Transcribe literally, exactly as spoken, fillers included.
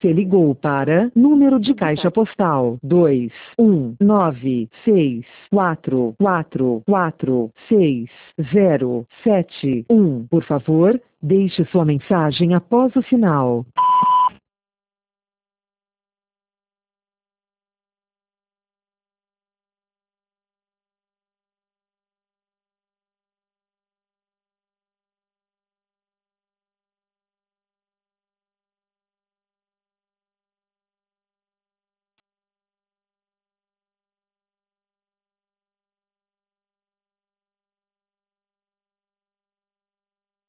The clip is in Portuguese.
Você ligou para número de caixa postal dois um nove seis quatro quatro quatro seis zero sete um. Por favor, deixe sua mensagem após o sinal.